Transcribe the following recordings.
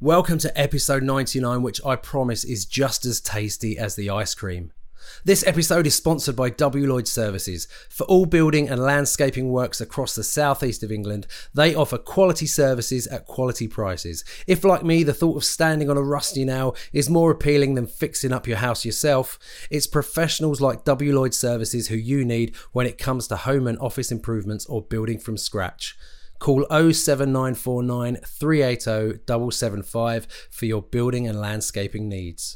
Welcome to episode 99, which I promise is just as tasty as the ice cream. This episode is sponsored by W. Lloyd Services. For all building and landscaping works across the southeast of England, they offer quality services at quality prices. If, like me, the thought of standing on a rusty nail is more appealing than fixing up your house yourself, it's professionals like W. Lloyd Services who you need when it comes to home and office improvements or building from scratch. Call 07949 380 775 for your building and landscaping needs.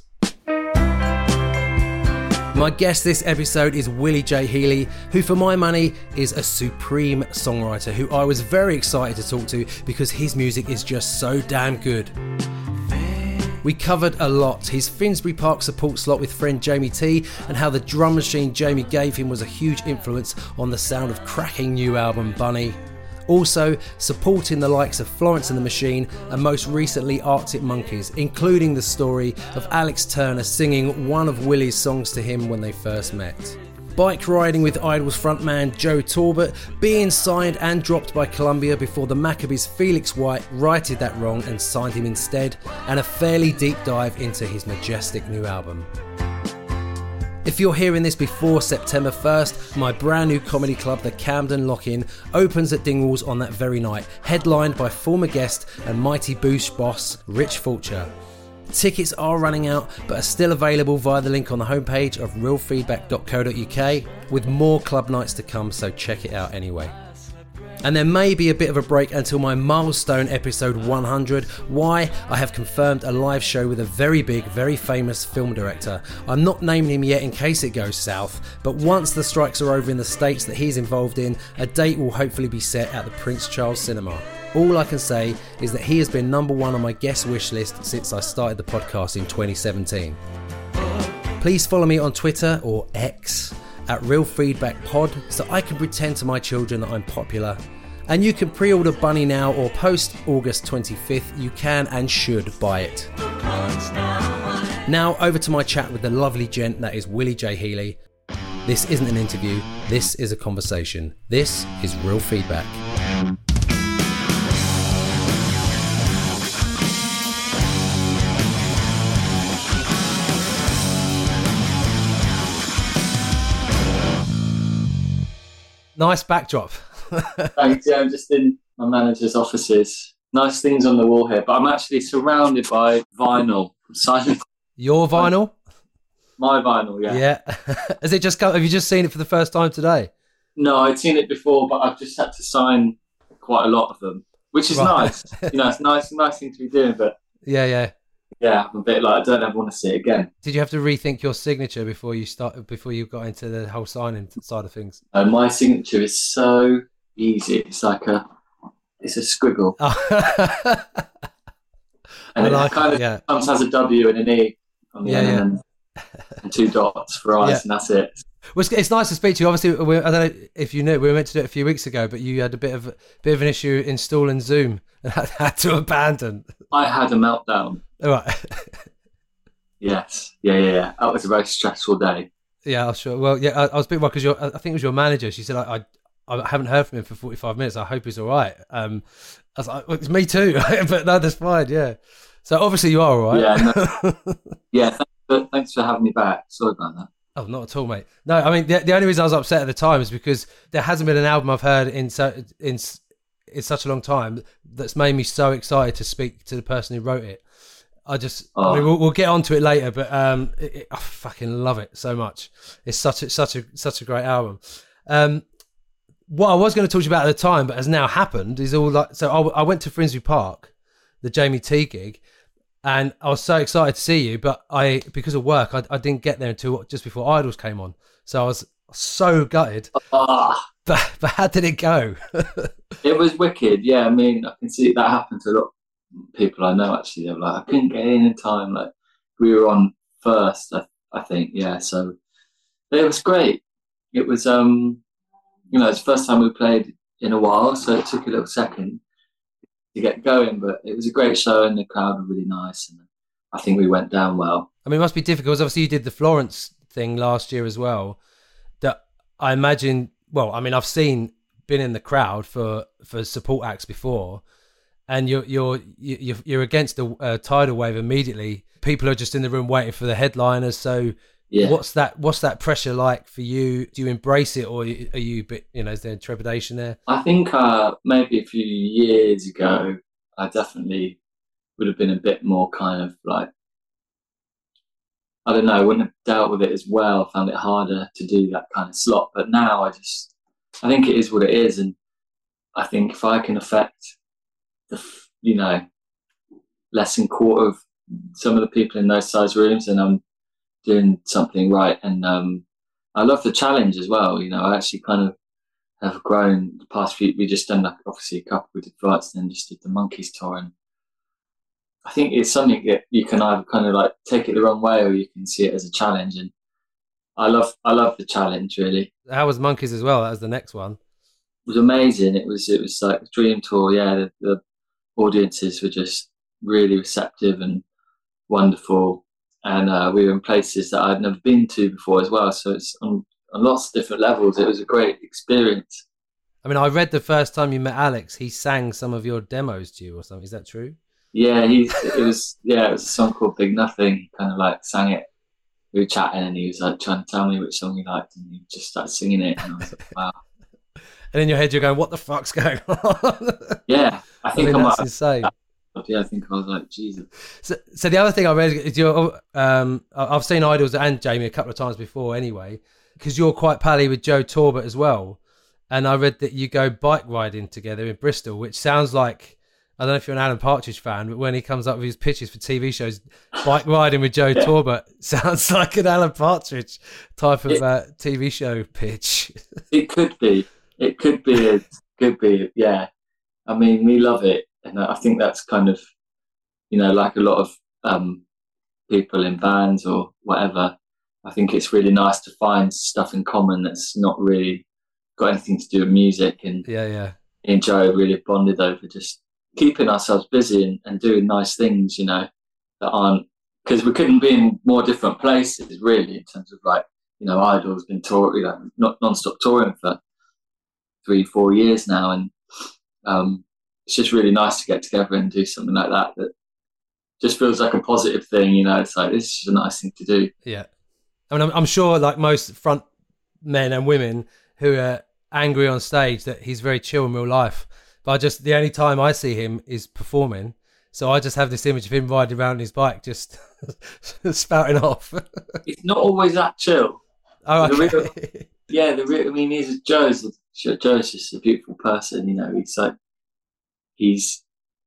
My guest this episode is Willie J. Healey, who for my money is a supreme songwriter who I was very excited to talk to because his music is just so damn good. We covered a lot, his Finsbury Park support slot with friend Jamie T and how the drum machine Jamie gave him was a huge influence on the sound of cracking new album Bunny. Also, supporting the likes of Florence and the Machine and most recently Arctic Monkeys, including the story of Alex Turner singing one of Willie's songs to him when they first met. Bike riding with Idles frontman Joe Talbot, being signed and dropped by Columbia before the Maccabees' Felix White righted that wrong and signed him instead, and a fairly deep dive into his majestic new album. If you're hearing this before September 1st, my brand new comedy club, the Camden Lock-In, opens at Dingwalls on that very night, headlined by former guest and Mighty Boosh boss Rich Fulcher. Tickets are running out, but are still available via the link on the homepage of realfeedback.co.uk, with more club nights to come, so check it out anyway. And there may be a bit of a break until my milestone episode 100. Why? I have confirmed a live show with a very big, very famous film director. I'm not naming him yet in case it goes south, but once the strikes are over in the States that he's involved in, a date will hopefully be set at the Prince Charles Cinema. All I can say is that he has been number one on my guest wish list since I started the podcast in 2017. Please follow me on Twitter or X at RealFeedbackPod so I can pretend to my children that I'm popular. And you can pre-order Bunny now, or post August 25th, you can and should buy it. Now over to my chat with the lovely gent that is Willie J. Healey. This isn't an interview, this is a conversation. This is Real Feedback. Nice backdrop. Thanks. Yeah, I'm just in my manager's offices. Nice things on the wall here, but I'm actually surrounded by vinyl. Signing Your vinyl? My vinyl, yeah. Yeah. Has it just come? Have you just seen it for the first time today? No, I'd seen it before, but I've just had to sign quite a lot of them, which is nice. You know, it's nice thing to be doing, but yeah, I'm a bit like I don't ever want to see it again. Did you have to rethink your signature before you got into the whole signing side of things? My signature is so easy. It's like it's a squiggle. And it sometimes has a W and an E on the end and two dots for eyes, and that's it. Well, it's nice to speak to you. Obviously, I don't know if you knew, we were meant to do it a few weeks ago, but you had a bit of an issue installing Zoom and had to abandon. I had a meltdown. All right. Yes. Yeah. That was a very stressful day. Yeah, I'm sure. Well, yeah, I was a bit worried because I think it was your manager. She said, I haven't heard from him for 45 minutes. I hope he's all right. I was like, well, it's me too. But no, that's fine. Yeah. So obviously you are all right. Yeah. No. Yeah. Thanks for having me back. Sorry about that. Oh, not at all, mate. No, I mean, the only reason I was upset at the time is because there hasn't been an album I've heard in such a long time that's made me so excited to speak to the person who wrote it. I mean, we'll get onto it later, but I fucking love it so much. It's such a great album. What I was going to talk to you about at the time, but has now happened, is all like. So I went to Finsbury Park, the Jamie T gig, and I was so excited to see you, but because of work, I didn't get there until just before Idols came on. So I was so gutted. But how did it go? It was wicked. Yeah, I mean, I can see that happened to a lot of people I know. Actually, they're like, I couldn't get in time. Like we were on first, I think. Yeah, so it was great. It was it's the first time we played in a while, so it took a little second to get going, but it was a great show and the crowd were really nice, and I think we went down well. I mean, it must be difficult because obviously you did the Florence thing last year as well. That I imagine. Well, I mean, I've been in the crowd for support acts before, and you're against a tidal wave immediately. People are just in the room waiting for the headliners. So Yeah. what's that pressure like for you? Do you embrace it, or are you a bit, is there trepidation there? I think maybe a few years ago, I definitely would have been a bit more kind of like, I don't know, I wouldn't have dealt with it as well, found it harder to do that kind of slot. But now I think it is what it is. And I think if I can affect less than quarter of some of the people in those size rooms, and I'm doing something right. And I love the challenge as well. I actually kind of have grown the past few. We just done obviously a couple. We did Flights, and then just did the Monkeys tour, and I think it's something that you can either kind of like take it the wrong way, or you can see it as a challenge. And I love the challenge, really. How was Monkeys as well? That was the next one. It was amazing. It was like a dream tour. Yeah, the audiences were just really receptive and wonderful, and we were in places that I'd never been to before as well. So it's on lots of different levels. It was a great experience. I mean, I read the first time you met Alex, he sang some of your demos to you or something. Is that true? Yeah, it was a song called Big Nothing. He kind of like sang it. We were chatting, and he was like trying to tell me which song he liked, and he just started singing it, and I was like, wow. And in your head, you're going, "What the fuck's going on?" Yeah, I think that's insane. Yeah, I think I was like, Jesus. So the other thing I read is I've seen Idols and Jamie a couple of times before, anyway, because you're quite pally with Joe Torbert as well, and I read that you go bike riding together in Bristol, which sounds like, I don't know if you're an Alan Partridge fan, but when he comes up with his pitches for TV shows, bike riding with Joe Torbert sounds like an Alan Partridge type of TV show pitch. It could be. It could be. Yeah. I mean, we love it. And I think that's kind of, like a lot of people in bands or whatever. I think it's really nice to find stuff in common that's not really got anything to do with music. And yeah. Me and Joe really bonded over just keeping ourselves busy and doing nice things, that aren't, because we couldn't be in more different places really, in terms of like, Idol's been touring, not non-stop touring for 3-4 years now, and it's just really nice to get together and do something like that just feels like a positive thing. It's like, this is just a nice thing to do. Yeah, I mean, I'm sure like most front men and women who are angry on stage, that he's very chill in real life, but the only time I see him is performing, so I just have this image of him riding around his bike just spouting off. It's not always that chill. Oh, okay. I mean, Joe's just a beautiful person. He's like, he's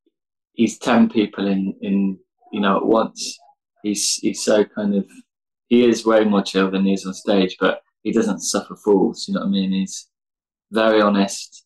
10 people in at once. He's so kind of, he is way more chill than he is on stage, but he doesn't suffer fools. You know what I mean? He's very honest.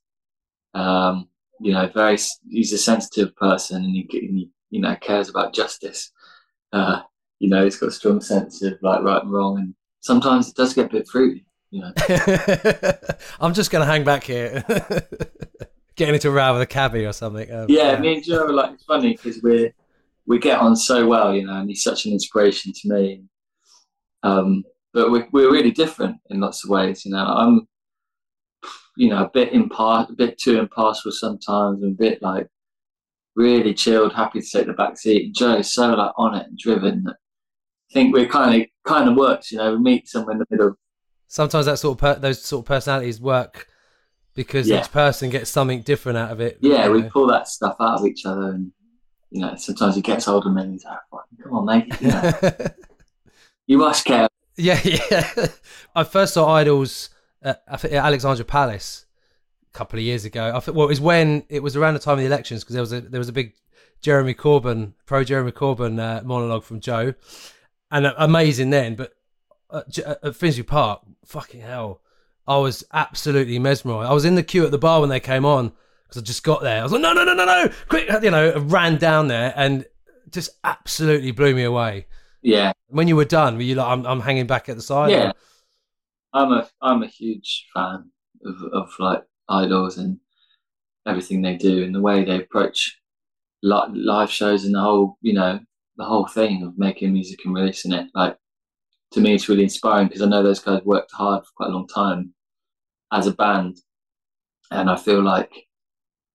He's a sensitive person, and he cares about justice. He's got a strong sense of like right and wrong, and sometimes it does get a bit fruity. I'm just going to hang back here. Getting into a row with a cabbie or something. Me and Joe are like, it's funny because we get on so well, and he's such an inspiration to me. But we're really different in lots of ways. I'm, a bit too impartial sometimes, and a bit like really chilled, happy to take the back seat. And Joe's so like on it and driven that I think we're kind of works. We meet somewhere in the middle. Sometimes those sort of personalities work because each person gets something different out of it. Yeah, we pull that stuff out of each other, and sometimes he gets older, and he's like, "Come on, mate, you must care." Yeah. I first saw Idols at Alexandra Palace a couple of years ago. It was around the time of the elections, because there was a big pro Jeremy Corbyn monologue from Joe, and amazing then. But at Finsbury Park, fucking hell, I was absolutely mesmerised. I was in the queue at the bar when they came on, because I just got there. I was like, no, quick, I ran down there and just absolutely blew me away. Yeah. When you were done, were you like, I'm hanging back at the side? Yeah. Or? I'm a huge fan of like Idols and everything they do, and the way they approach live shows, and the whole thing of making music and releasing it. Like, to me, it's really inspiring, because I know those guys worked hard for quite a long time as a band, and I feel like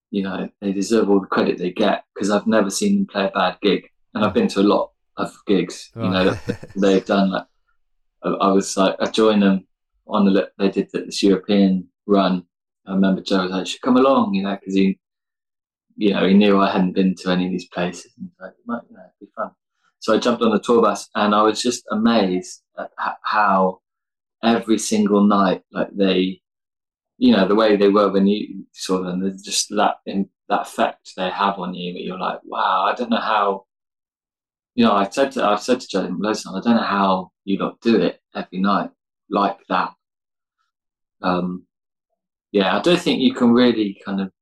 you know, they deserve all the credit they get, because I've never seen them play a bad gig, and I've been to a lot of gigs, you know, that they've done. Like I was like, I joined them on they did this European run. I remember Joe was like, "Should come along," you know, because he, you know, he knew I hadn't been to any of these places, and he's like, "It might, you know, it'd be fun." So I jumped on the tour bus, and I was just amazed at how every single night, like they, you know, the way they were when you saw them, there's just that effect they have on you, that you're like, wow, I don't know how, you know, I've said to Joe, listen, I don't know how you lot do it every night like that. Yeah, I don't think you can really kind of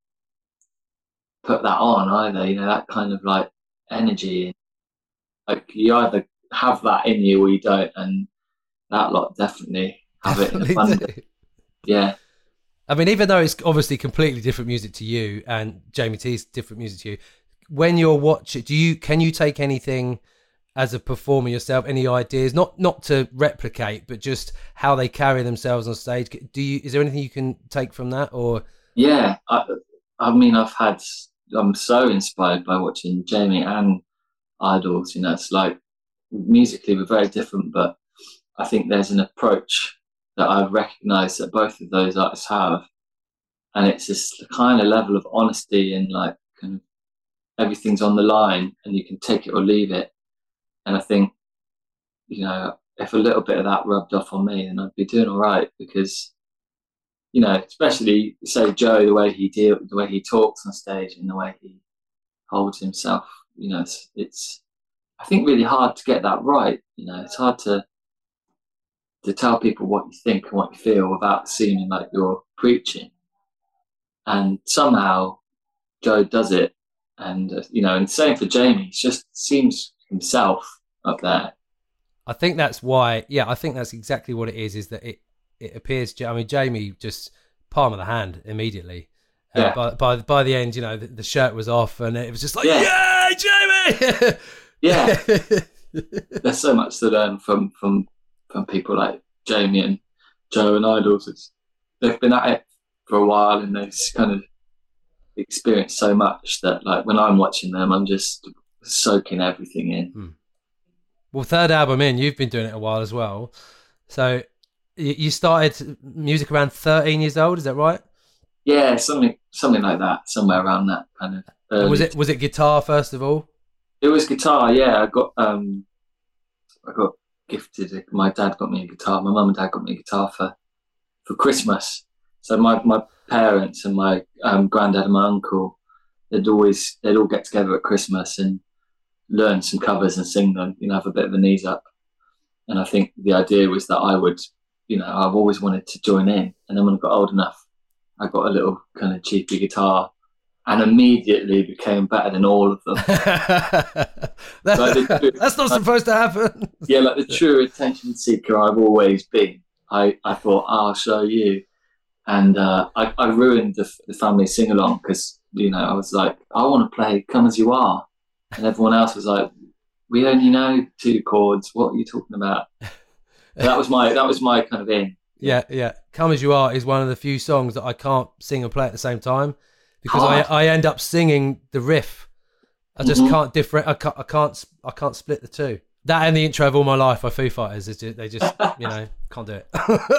put that on either, you know, that kind of like energy. Like you either have that in you or you don't, and that lot definitely have it in abundance. Yeah. I mean, even though it's obviously completely different music to you, and Jamie T's different music to you, when you're watching, can you take anything as a performer yourself? Any ideas, not to replicate, but just how they carry themselves on stage? Is there anything you can take from that, or? Yeah, I mean, I'm so inspired by watching Jamie and Idols. You know, it's like musically we're very different, but I think there's an approach that I've recognised that both of those artists have, and it's this kind of level of honesty, and like kind of everything's on the line, and you can take it or leave it. And I think, you know, if a little bit of that rubbed off on me, then I'd be doing all right, because, you know, especially say Joe, the way he talks on stage and the way he holds himself, you know, it's I think really hard to get that right. You know, it's hard to tell people what you think and what you feel without seeming like you're preaching. And somehow Joe does it, and you know, and same for Jamie. He just seems himself up there. I think that's why. Yeah, I think that's exactly what it is. Is that it appears? I mean, Jamie just palm of the hand immediately. Yeah. By the end, you know, the shirt was off, and it was just like, yeah, Jamie. Yeah. There's so much to learn from people like Jamie and Joe and Idols. They've been at it for a while, and they've kind of experienced so much that, like, when I'm watching them, I'm just soaking everything in. Well, third album in, you've been doing it a while as well. So you started music around 13 years old, is that right? Yeah, something like that, somewhere around that kind of. Early. Was it guitar first of all? It was guitar, yeah. I got gifted. My dad got me a guitar. My mum and dad got me a guitar for Christmas. So my parents and my granddad and my uncle, they'd all get together at Christmas and learn some covers and sing them. You know, have a bit of a knees up. And I think the idea was that I would, you know, I've always wanted to join in. And then when I got old enough, I got a little kind of cheapy guitar, and immediately became better than all of them. That's not supposed to happen. Yeah, like the true attention seeker I've always been. I thought, I'll show you. And I ruined the family sing-along, because, you know, I was like, I want to play Come As You Are. And everyone else was like, we only know 2 chords. What are you talking about? That was my kind of in. Yeah. Come As You Are is one of the few songs that I can't sing and play at the same time, because I end up singing the riff. I just can't I can't split the two. That and the intro of All My Life by Foo Fighters, they just you know, can't do it.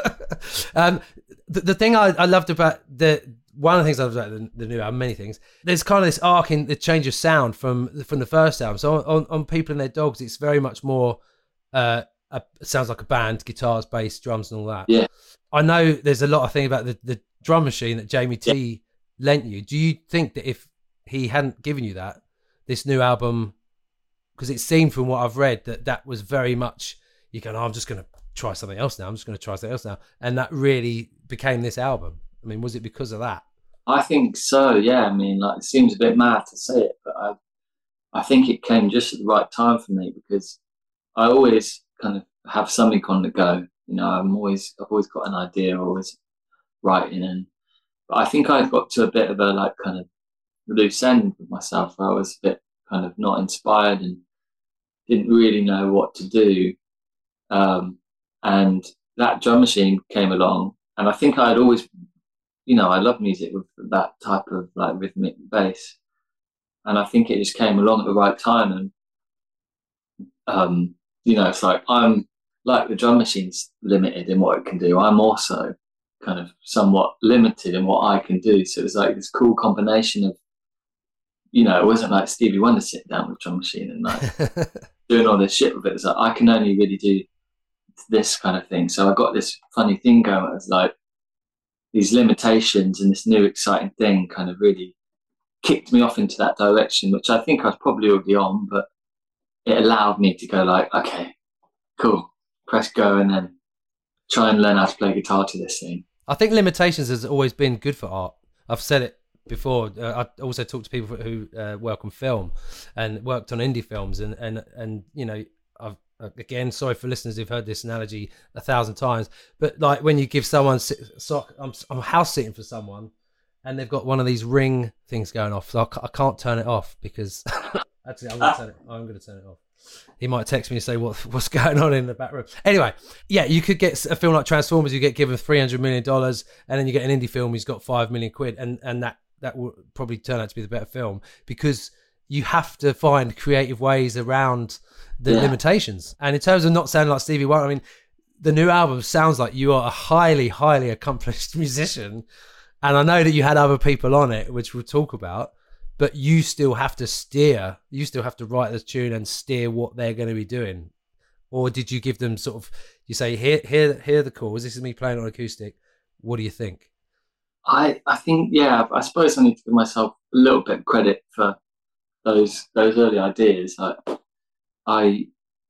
The thing I loved about one of the things I loved about the new album, many things, there's kind of this arc in the change of sound from the first album. So on People and Their Dogs, it's very much more sounds like a band, guitars, bass, drums, and all that. Yeah. I know there's a lot of things about the drum machine that Jamie T lent you. Do you think that if he hadn't given you that, this new album, because it seemed from what I've read that was very much, you go, I'm just going to try something else now. And that really became this album. I mean, was it because of that? I think so, yeah. I mean, like, it seems a bit mad to say it, but I think it came just at the right time for me, because I always kind of have something on the go. You know, I've always got an idea, always writing, but I think I got to a bit of a like kind of loose end with myself, where I was a bit kind of not inspired and didn't really know what to do. And that drum machine came along, and I think I had always I love music with that type of like rhythmic bass, and I think it just came along at the right time. And it's like I'm like the drum machine's limited in what it can do. I'm also kind of somewhat limited in what I can do. So it was like this cool combination of, it wasn't like Stevie Wonder sitting down with a drum machine and like doing all this shit with it. It's like I can only really do this kind of thing. So I got this funny thing going. It's like these limitations and this new exciting thing kind of really kicked me off into that direction, which I think I was probably already on, but it allowed me to go like, okay, cool, press go and then try and learn how to play guitar to this thing. I think limitations has always been good for art. I've said it before. I also talked to people who work on film and worked on indie films, and I've again, sorry for listeners who've heard this analogy 1,000 times, but like when you give someone I'm house sitting for someone and they've got one of these ring things going off, so I can't turn it off because actually I'm going to turn it off. He might text me and say what's going on in the back room. Anyway, yeah, you could get a film like Transformers, you get given $300 million, and then you get an indie film who's got $5 million, and that will probably turn out to be the better film, because you have to find creative ways around the limitations. And in terms of not sounding like Stevie Wonder, I mean, the new album sounds like you are a highly, highly accomplished musician, and I know that you had other people on it, which we'll talk about. But you still have to steer. You still have to write the tune and steer what they're going to be doing. Or did you give them sort of? You say, here are the chords. This is me playing on acoustic. What do you think? I think, yeah. I suppose I need to give myself a little bit of credit for those early ideas. I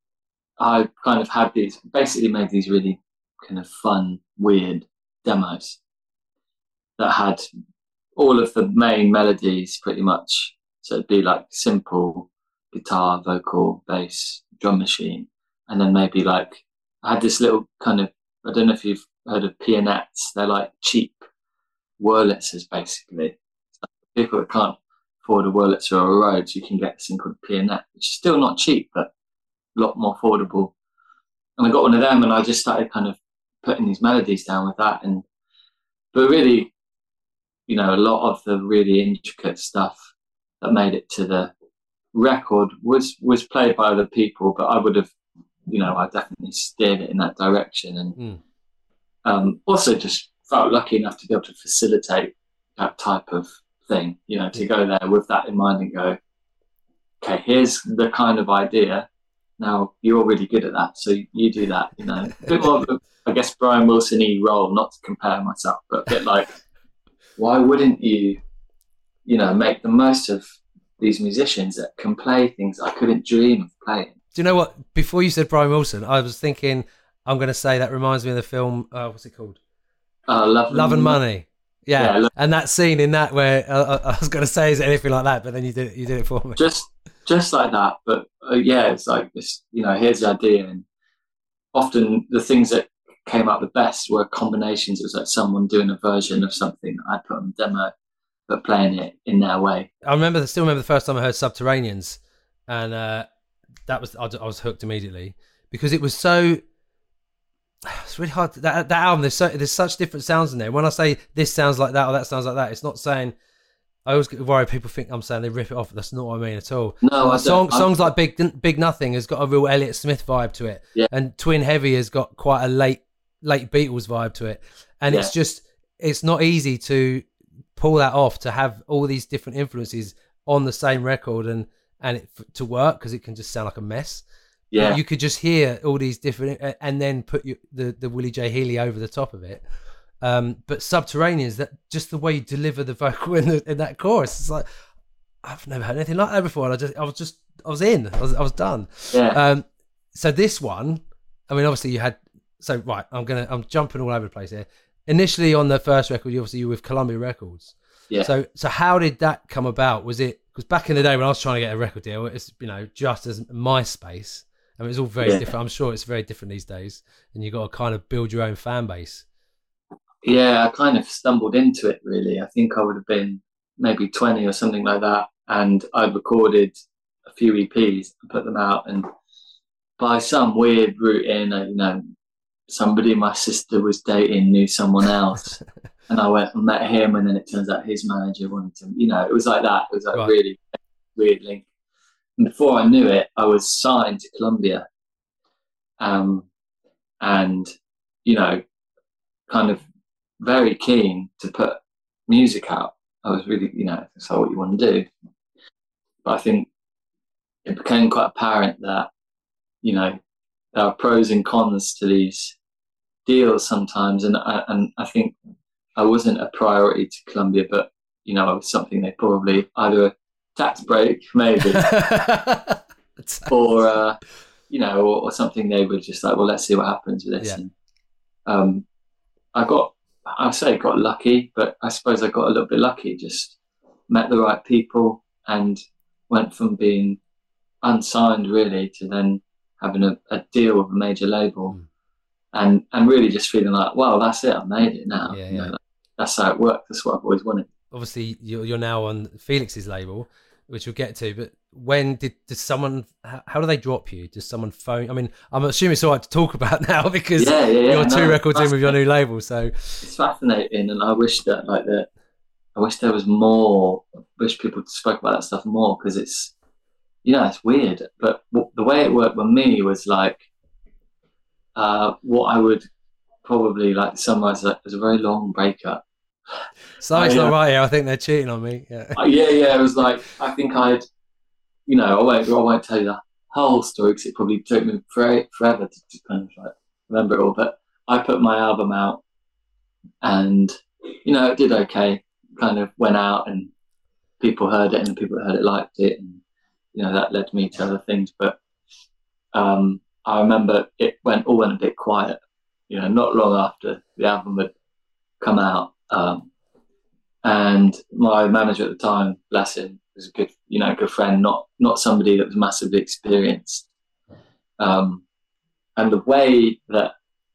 kind of had these, basically made these really kind of fun, weird demos that had all of the main melodies pretty much. So it'd be like simple guitar, vocal, bass, drum machine. And then maybe like, I had this little kind of, I don't know if you've heard of pianettes. They're like cheap Wurlitzers, basically. So people that can't afford a Wurlitzer or a Rhodes, you can get this thing called a pianette, which is still not cheap, but a lot more affordable. And I got one of them and I just started kind of putting these melodies down with that. But really, a lot of the really intricate stuff that made it to the record was played by other people, but I would have, I definitely steered it in that direction. And also just felt lucky enough to be able to facilitate that type of thing, to go there with that in mind and go, okay, here's the kind of idea. Now you're really good at that, so you do that, a bit more of a, I guess, Brian Wilson-y role, not to compare myself, but a bit like, why wouldn't you, make the most of these musicians that can play things I couldn't dream of playing? Do you know what? Before you said Brian Wilson, I was thinking, I'm going to say that reminds me of the film, what's it called? Love and Money. Yeah. And that scene in that where I was going to say, is it anything like that? But then you did it for me. Just like that. But it's like this, here's the idea. And often the things that came out the best were combinations. It was like someone doing a version of something that I put on the demo, but playing it in their way. I still remember the first time I heard Subterraneans, and I was hooked immediately, because it was so. It's really hard. That album, there's such different sounds in there. When I say this sounds like that or that sounds like that, it's not saying. I always get worried people think I'm saying they rip it off. That's not what I mean at all. No, songs like Big Nothing has got a real Elliott Smith vibe to it, and Twin Heavy has got quite a late Beatles vibe to it, and it's not easy to pull that off, to have all these different influences on the same record and it to work, because it can just sound like a mess. Yeah, you could just hear all these different, and then put the Willie J. Healy over the top of it. But Subterraneans, that just the way you deliver the vocal in that chorus, it's like, I've never heard anything like that before. And I was in. Done. Yeah. So this one, I mean, obviously you had. So right, I'm jumping all over the place here. Initially on the first record, you were with Columbia Records. Yeah. So how did that come about? Was it because back in the day when I was trying to get a record deal, it's just as MySpace. I mean, it's all very different. I'm sure it's very different these days, and you got to kind of build your own fan base. Yeah, I kind of stumbled into it, really. I think I would have been maybe 20 or something like that, and I recorded a few EPs and put them out, and by some weird route in, somebody my sister was dating knew someone else, And I went and met him, and then it turns out his manager wanted to, it was like that. It was like Right. really weird link. And before I knew it, I was signed to Columbia. And, kind of very keen to put music out. I was really, that's what you want to do. But I think it became quite apparent that, there are pros and cons to these deals sometimes. And I think I wasn't a priority to Columbia, but, I was something they probably either a tax break, maybe, or, or something they were just like, well, let's see what happens with this. Yeah. And, I say got lucky, but I suppose I got a little bit lucky. Just met the right people and went from being unsigned really to then having a deal with a major label, and really just feeling like, well, that's it, I made it now. Yeah. That's how it worked. That's what I've always wanted. Obviously, you're now on Felix's label, which we'll get to. But when did someone? How do they drop you? Does someone phone? I mean, I'm assuming it's all right to talk about now because you're two records in with your new label. So it's fascinating, and I wish that I wish there was more. I wish people spoke about that stuff more, because it's it's weird. But the way it worked with me was like what I would probably like to summarize as a very long breakup. Something's not right here. I think they're cheating on me. Yeah. It was like, I think I won't tell you the whole story because it probably took me forever to kind of like remember it all. But I put my album out, and it did okay. Kind of went out, and people heard it, and the people that heard it liked it, and that led me to other things. But I remember it all went a bit quiet. Not long after the album had come out. And my manager at the time, bless him, was a good friend, not somebody that was massively experienced. And the way that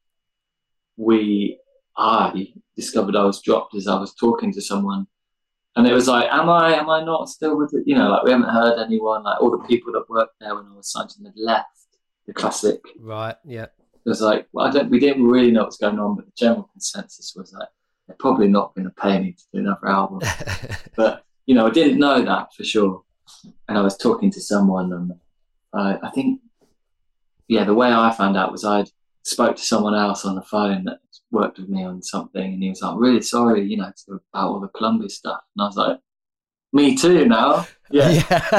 I discovered I was dropped is I was talking to someone, and it was like, am I not still with it? Like we haven't heard anyone, like all the people that worked there when I was signed to them had left. The classic. Right, yeah. It was like, we didn't really know what's going on, but the general consensus was like, they're probably not going to pay me to do another album. But, I didn't know that for sure. And I was talking to someone, and I think, the way I found out was I spoke to someone else on the phone that worked with me on something, and he was like, really sorry, about all the Columbia stuff. And I was like, me too now. Yeah.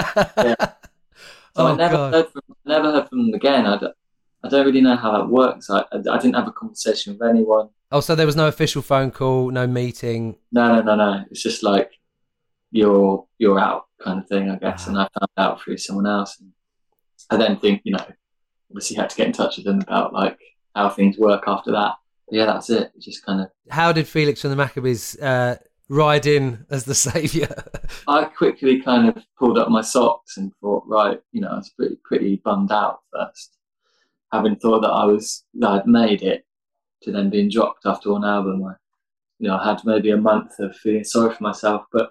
So I never heard from them again. I don't really know how that works. I didn't have a conversation with anyone. Oh, so there was no official phone call, no meeting? No. It's just like you're out kind of thing, I guess. And I found out through someone else. And I then think, obviously had to get in touch with them about like how things work after that. But yeah, that's it. It just kind of. How did Felix from the Maccabees ride in as the saviour? I quickly kind of pulled up my socks and thought, right, I was pretty bummed out first, having thought that I'd made it, to then being dropped after one album. I had maybe a month of feeling sorry for myself, but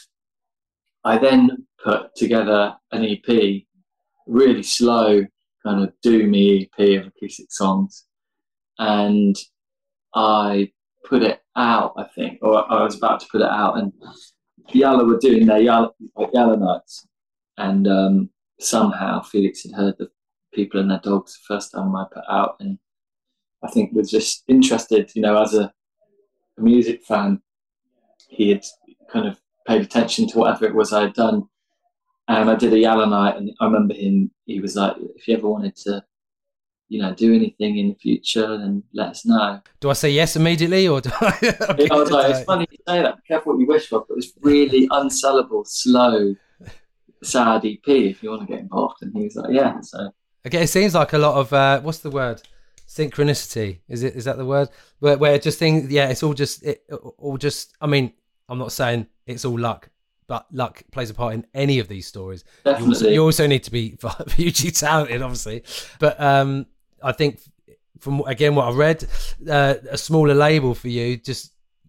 I then put together an EP, really slow, kind of doomy EP of acoustic songs, and I put it out, I think, or I was about to put it out, and Yalla were doing their Yalla nights, and somehow Felix had heard the People and Their Dogs the first time I put out, and I think was just interested, as a music fan. He had kind of paid attention to whatever it was I had done, and I did a Yalla night, and I remember he was like, if you ever wanted to do anything in the future, then let us know. Do I say yes immediately, or do I? I was like, it's funny you say that. Be careful what you wish for, but it's really unsellable, slow, sad EP if you want to get involved. And he was like, yeah. So okay, it seems like a lot of what's the word? Synchronicity. Is that the word? Where just things, it's all just. I mean, I'm not saying it's all luck, but luck plays a part in any of these stories. Definitely. You also need to be hugely talented, obviously. But I think from again what I read, a smaller label for you, just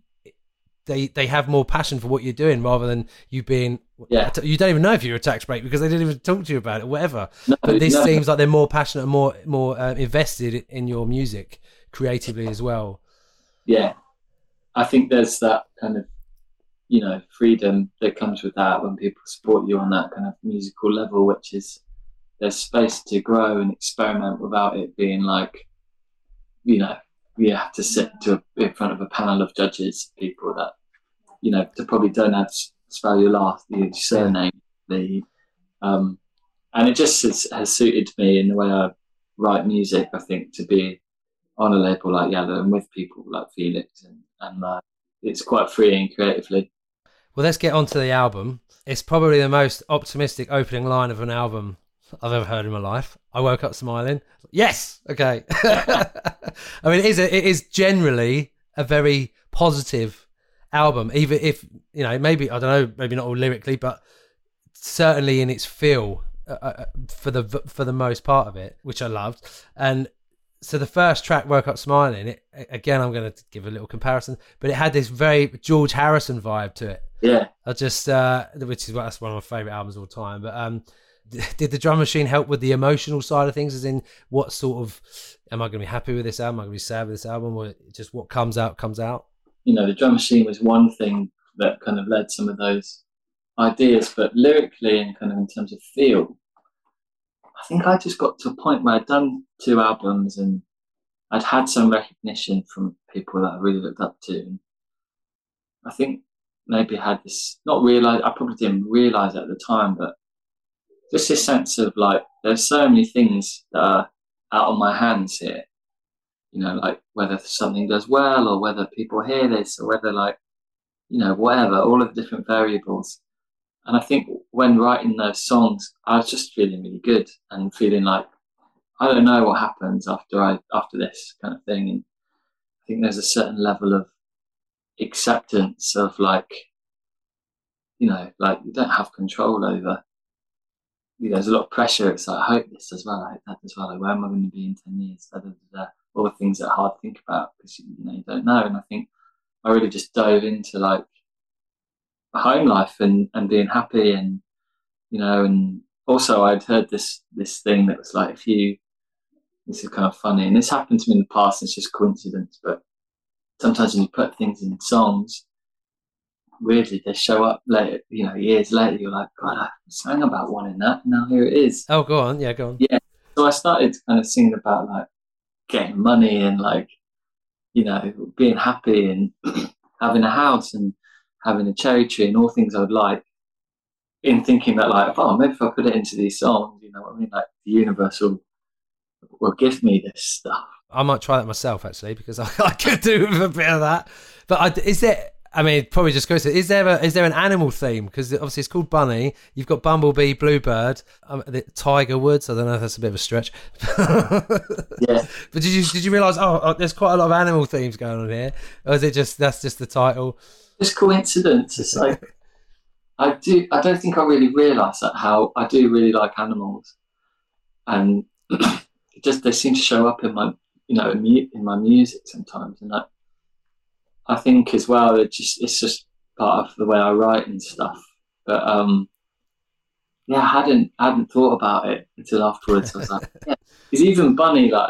they have more passion for what you're doing rather than you being. Yeah. You don't even know if you're a tax break because they didn't even talk to you about it, or whatever. But this seems like they're more passionate and more invested in your music creatively as well. Yeah, I think there's that kind of, freedom that comes with that when people support you on that kind of musical level, which is there's space to grow and experiment without it being like, you have to sit in front of a panel of judges, people that, that probably don't have to spell your surname. And it just has suited me in the way I write music, I think, to be on a label like Yellow and with people like Felix, and it's quite freeing creatively. Well, let's get on to the album. It's probably the most optimistic opening line of an album I've ever heard in my life. I woke up smiling. Yes, okay. I mean, it is generally a very positive album, even if, maybe, I don't know, maybe not all lyrically, but certainly in its feel for the most part of it, which I loved. And so the first track, Woke Up Smiling, again, I'm going to give a little comparison, but it had this very George Harrison vibe to it. Yeah. That's one of my favourite albums of all time. But did the drum machine help with the emotional side of things, as in what sort of, am I going to be happy with this album, am I going to be sad with this album, or just what comes out comes out? The drum machine was one thing that kind of led some of those ideas, but lyrically and kind of in terms of feel, I think I just got to a point where I'd done 2 albums and I'd had some recognition from people that I really looked up to. And I think maybe I had this, I probably didn't realise it at the time, but just this sense of like, there's so many things that are out of my hands here, like whether something does well or whether people hear this or whether like, whatever, all of the different variables. And I think when writing those songs, I was just feeling really good and feeling like, I don't know what happens after this kind of thing. And I think there's a certain level of acceptance of like, like you don't have control over, there's a lot of pressure. It's like, I hope this does well, I hope that does well. Like, where am I going to be in 10 years? All the things that are hard to think about because, you don't know. And I think I really just dove into like, home life and being happy and and also I'd heard this thing that was like, this is kind of funny and this happened to me in the past, it's just coincidence, but sometimes when you put things in songs, weirdly they show up later, years later, you're like, God, I sang about one in that and now here it is. Oh, go on. So I started kind of singing about like getting money and like being happy and having a house and having a cherry tree and all things I would like, in thinking that like, oh, maybe if I put it into these songs, like the universe will give me this stuff. I might try that myself actually, because I could do with a bit of that. But probably just goes to, is there an animal theme? Because obviously it's called Bunny. You've got Bumblebee, Bluebird, Tiger Woods. I don't know if that's a bit of a stretch. Yeah. But did you realise? Oh, there's quite a lot of animal themes going on here, or is it that's just the title? It's coincidence. It's like I don't think I really realised that how I do really like animals, and they seem to show up in my in my music sometimes, and I think as well it's just part of the way I write and stuff. But I hadn't thought about it until afterwards. I was like, yeah, because even Bunny, like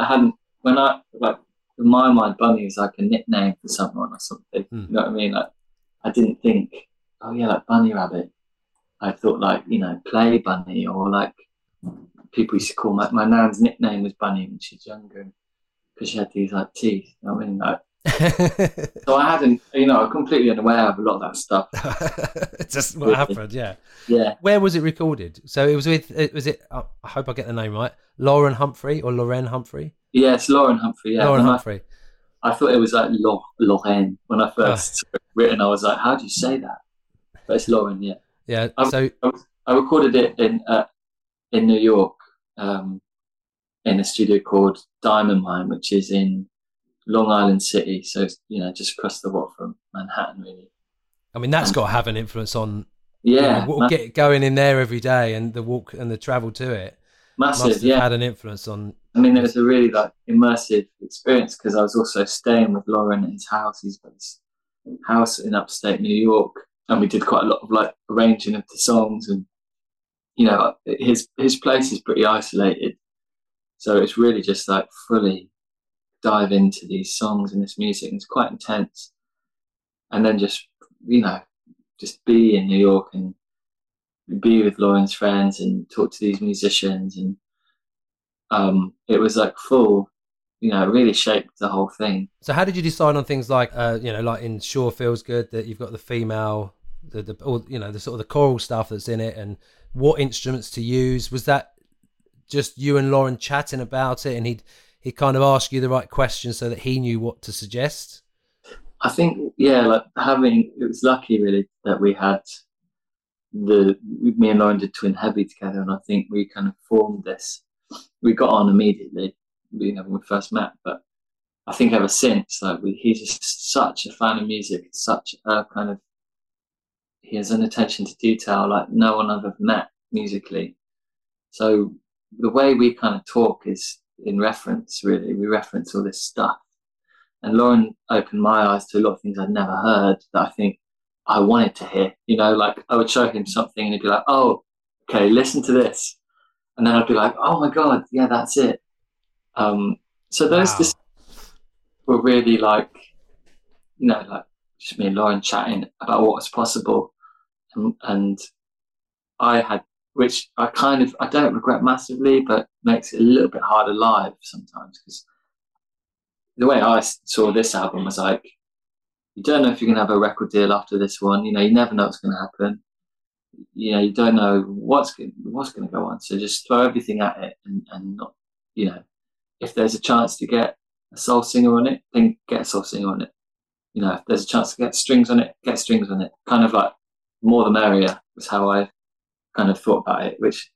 in my mind, Bunny is like a nickname for someone or something. You know what I mean? Like, I didn't think, oh yeah, like Bunny Rabbit. I thought like, Play Bunny, or like people used to call my nan's nickname was Bunny when she was younger because she had these like teeth. You know what I mean? Like, so I hadn't, I'm completely unaware of a lot of that stuff. Just what happened, yeah. Yeah. Where was it recorded? So it was I hope I get the name right, Lauren Humphrey or Lorraine Humphrey? Yeah, it's Lauren Humphrey, yeah. Lauren Humphrey. I thought it was like Lorraine when I first written. I was like, how do you say that? But it's Lauren, yeah. Yeah. I recorded it in New York, in a studio called Diamond Mine, which is in Long Island City. So it's, just across the water from Manhattan, really. I mean, that's got to have an influence on. Yeah. Get going in there every day and the walk and the travel to it. Massive, must have had an influence on. I mean, it was a really like immersive experience because I was also staying with Lauren at his house. He's got this house in upstate New York, and we did quite a lot of like arranging of the songs, and his place is pretty isolated, so it's really just like fully dive into these songs and this music. And it's quite intense, and then just, you know, just be in New York and be with Lauren's friends and talk to these musicians. And it was like full, you know, it really shaped the whole thing. So how did you decide on things like, you know, like in Sure Feels Good, that you've got the female, all, you know, the sort of the choral stuff that's in it, and what instruments to use? Was that just you and Lauren chatting about it, and he'd kind of ask you the right questions so that he knew what to suggest? I think, yeah, like it was lucky really that we had me and Lauren did Twin Heavy together, and I think we kind of formed this. We got on immediately, you know, when we first met, but I think ever since, like, he's just such a fan of music, such a kind of, he has an attention to detail like no one I've ever met musically. So the way we kind of talk is in reference, really. We reference all this stuff. And Lauren opened my eyes to a lot of things I'd never heard that I think I wanted to hear. You know, like I would show him something and he'd be like, oh, okay, listen to this. And then I'd be like, oh my God, yeah, that's it. So those just were really like, you know, like just me and Lauren chatting about what was possible. And I had, which I don't regret massively, but makes it a little bit harder live sometimes, because the way I saw this album was like, you don't know if you're going to have a record deal after this one. You know, you never know what's going to happen. You know, you don't know what's going to go on. So just throw everything at it, and not, you know, if there's a chance to get a soul singer on it, then get a soul singer on it. You know, if there's a chance to get strings on it, get strings on it. Kind of like more the merrier was how I kind of thought about it, which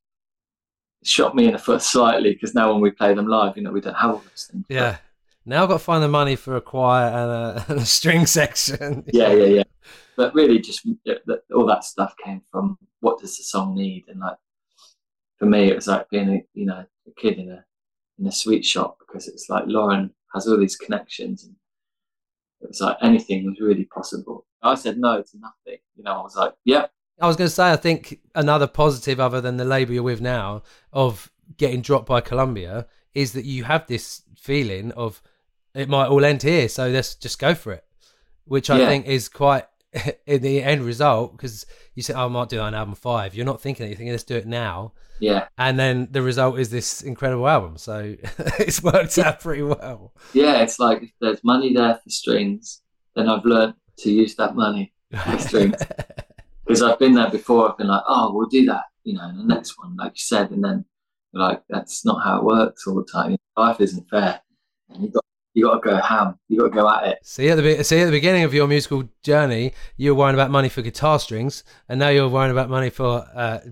shot me in the foot slightly, because now when we play them live, you know, we don't have all those things. Yeah. Now I've got to find the money for a choir and a string section. Yeah. But really, just all that stuff came from what does the song need, and like for me, it was like being a kid in a sweet shop, because it's like Lauren has all these connections, and it was like anything was really possible. I said no to nothing. You know, I was like, yep. I was going to say, I think another positive, other than the label you're with now, of getting dropped by Columbia, is that you have this feeling of it might all end here, so let's just go for it, which I think is quite in the end result, because you said, oh, I might do that on album 5. You're not thinking anything, let's do it now. Yeah. And then the result is this incredible album, so it's worked out pretty well. Yeah, it's like if there's money there for strings, then I've learned to use that money for strings. Because I've been there before, I've been like, oh, we'll do that, you know, in the next one, like you said, and then like, that's not how it works all the time. Life isn't fair. And you got to go ham. You got to go at it. See, at the beginning of your musical journey, you were worrying about money for guitar strings, and now you're worrying about money for,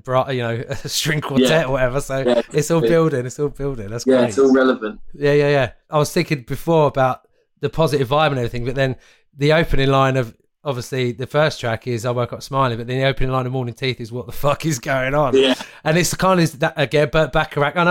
a string quartet or whatever. So it's all building. It's all building. That's great. Yeah, it's all relevant. Yeah. I was thinking before about the positive vibe and everything, but then the opening line of, obviously, the first track is I Woke Up Smiling, but then the opening line of Morning Teeth is what the fuck is going on? Yeah. And it's kind of that again, but Bacharach. And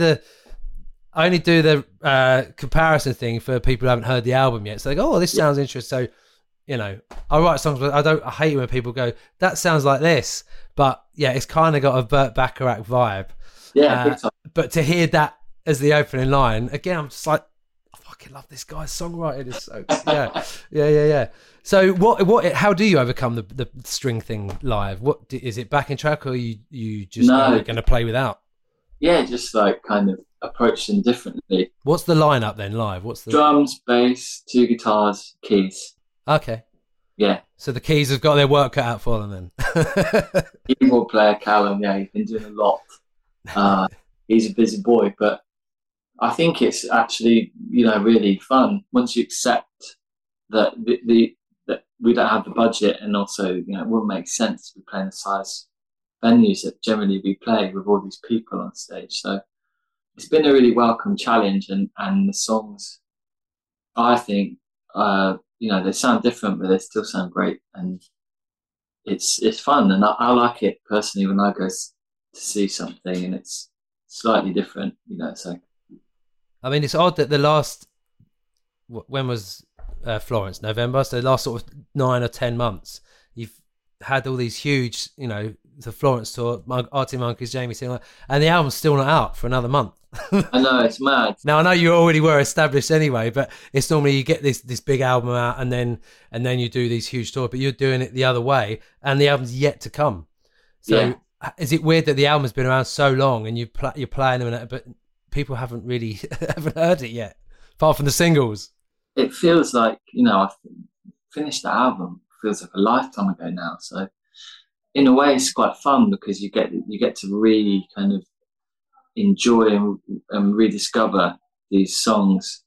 I only do the comparison thing for people who haven't heard the album yet. So they go, oh, this sounds interesting. So, you know, I write songs, but I hate when people go, that sounds like this. But yeah, it's kind of got a Burt Bacharach vibe. Yeah, but to hear that as the opening line, again, I'm just like, I fucking love this guy's songwriting. It's so, yeah. So how do you overcome the string thing live? What is it, backing track, or you just going to play without? Yeah, just like kind of approach them differently. What's the lineup then live? What's the drums, bass, 2 guitars, keys? Okay. Yeah. So the keys have got their work cut out for them then. Keyboard player Callum, yeah, he's been doing a lot. He's a busy boy, but I think it's actually, you know, really fun once you accept that that we don't have the budget, and also, you know, it wouldn't make sense to be playing the size venues that generally we play with all these people on stage. So it's been a really welcome challenge, and the songs, I think, you know, they sound different, but they still sound great, and it's fun, and I like it personally when I go to see something and it's slightly different, you know. So I mean, it's odd that the last, when was Florence? November. So the last sort of 9 or 10 months, you've had all these huge, the Florence tour, Arctic Monkeys, Jamie Singh, and the album's still not out for another month. I know, it's mad. Now I know you already were established anyway, but it's normally you get this big album out and then you do these huge tours, but you're doing it the other way, and the album's yet to come. So is it weird that the album's been around so long and you're playing them, but people haven't really haven't heard it yet, apart from the singles? It feels like, I finished the album. It feels like a lifetime ago now. So in a way, it's quite fun because you get to really kind of enjoy and rediscover these songs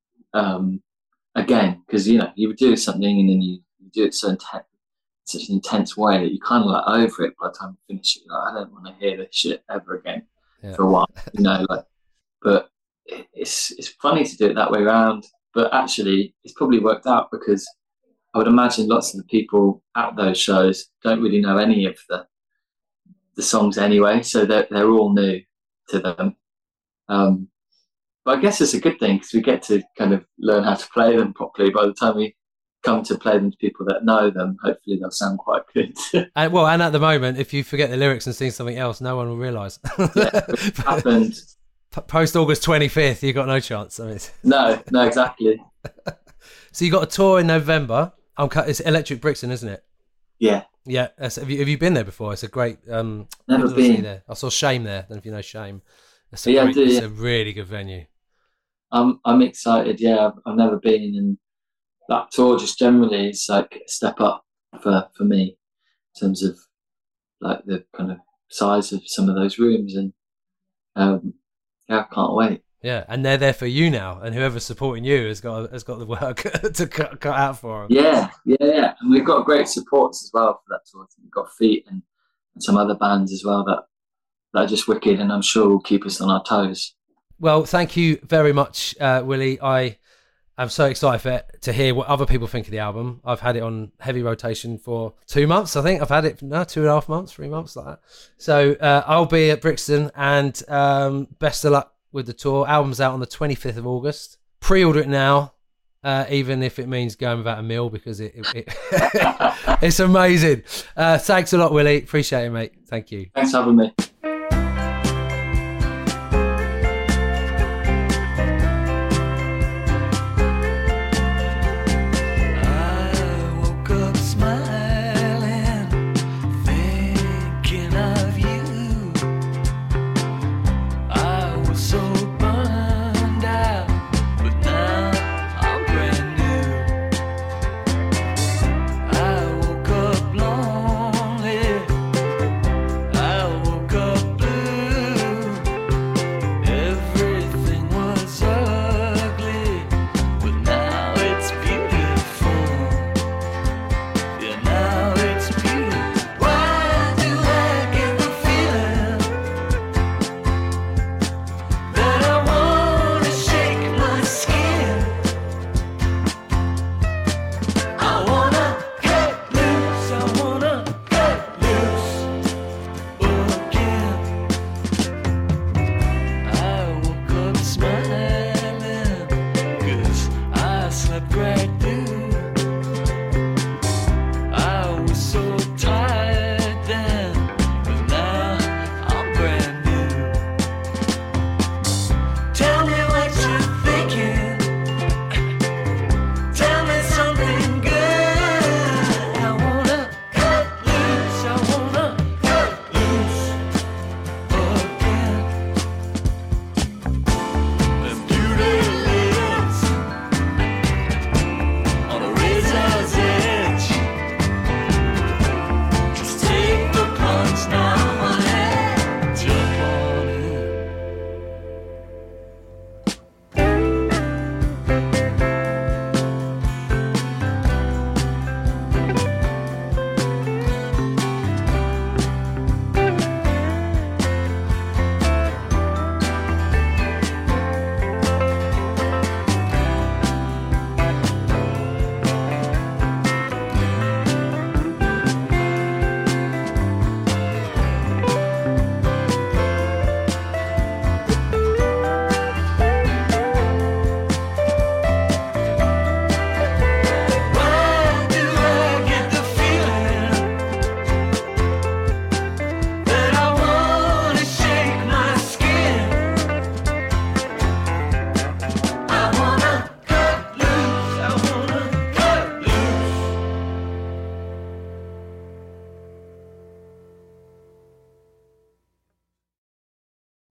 again, because you would do something and then you do it such an intense way that you kind of like over it by the time you finish it. You're like, I don't want to hear this shit ever again for a while, but it's funny to do it that way around. But actually, it's probably worked out because I would imagine lots of the people at those shows don't really know any of the songs anyway, so they're all new to them. But I guess it's a good thing because we get to kind of learn how to play them properly. By the time we come to play them to people that know them, hopefully they'll sound quite good. and at the moment, if you forget the lyrics and sing something else, no one will realise. It happened. Post August 25th, you got no chance. I mean, no, exactly. So you got a tour in November. It's Electric Brixton, isn't it? Yeah. Yeah. Have you been there before? It's a great. Never been there. I saw Shame there. I don't know if you know Shame. It's a really good venue. I'm excited. Yeah, I've never been, and that tour just generally is like a step up for me in terms of like the kind of size of some of those rooms, and I can't wait. Yeah, and they're there for you now, and whoever's supporting you has got the work to cut out for them. Yeah, and we've got great supports as well for that tour. We've got Feet and some other bands as well that are just wicked, and I'm sure will keep us on our toes. Well, thank you very much, Willie. I am so excited to hear what other people think of the album. I've had it on heavy rotation for 2 months, I think. I've had it now 2.5 months, 3 months, like that. So I'll be at Brixton, and best of luck with the tour. Album's out on the 25th of August. Pre-order it now, even if it means going without a meal, because it's amazing. Thanks a lot, Willie. Appreciate it, mate. Thank you. Thanks for having me.